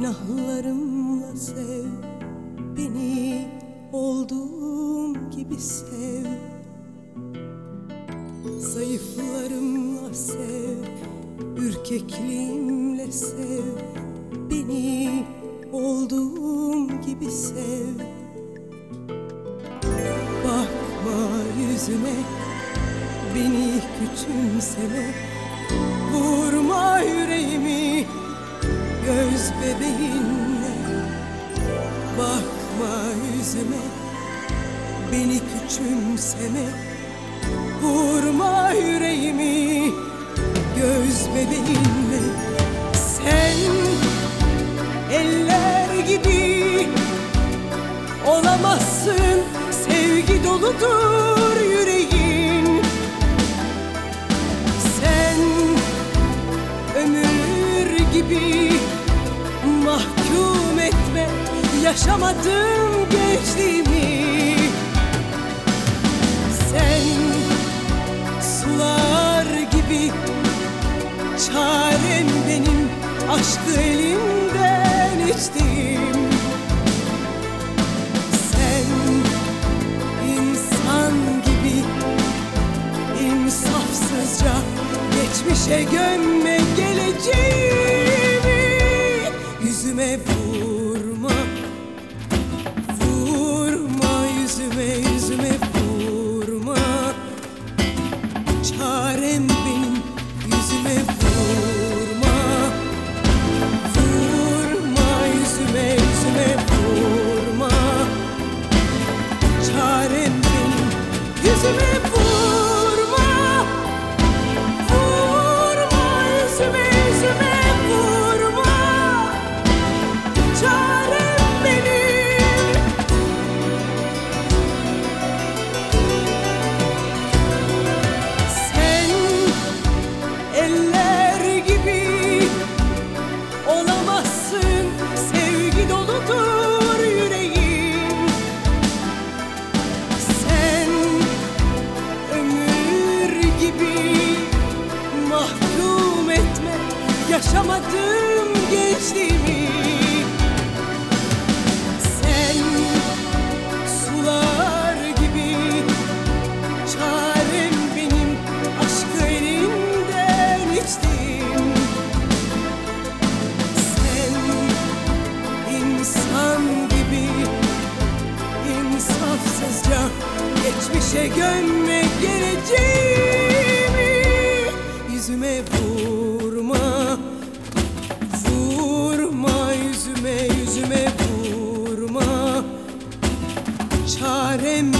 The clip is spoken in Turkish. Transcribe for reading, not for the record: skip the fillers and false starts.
Günahlarımla sev beni, olduğum gibi sev. Zayıflarımla sev, ürkekliğimle sev beni, olduğum gibi sev. Bakma yüzüme, beni küçümseme, vurma yüreğimi göz bebeğinle. Bakma yüzüme, beni küçümseme, vurma yüreğimi göz bebeğinle. Sen eller gibi olamazsın, sevgi doludur yüreğin. Sen ömür gibi mahkum etme yaşamadım gençliğimi. Sen sular gibi, çarem benim, aşkı elimden içtiğim. Sen insan gibi insafsızca geçmişe gömme geleceğimi. Yüzüme vurma, vurma yüzüme, yüzüme vurma. Çarem benim, yüzüme vurma. Vurma yüzüme, yüzüme vurma. Çarem benim, yüzüme vurma. Vurma yüzüme, yüzüme vurma. Çarem benim. Sen eller gibi olamazsın, sevgi doludur yüreğin. Sen ömür gibi mahkum etme yaşamadım gençliğimi. Sen sular gibi, çarem benim, aşkı elinden içtim. Sen insan gibi insafsızca geçmişe gömme geleceğimi. Yüzüme vurma, vurma yüzüme, yüzüme vurma. Çarem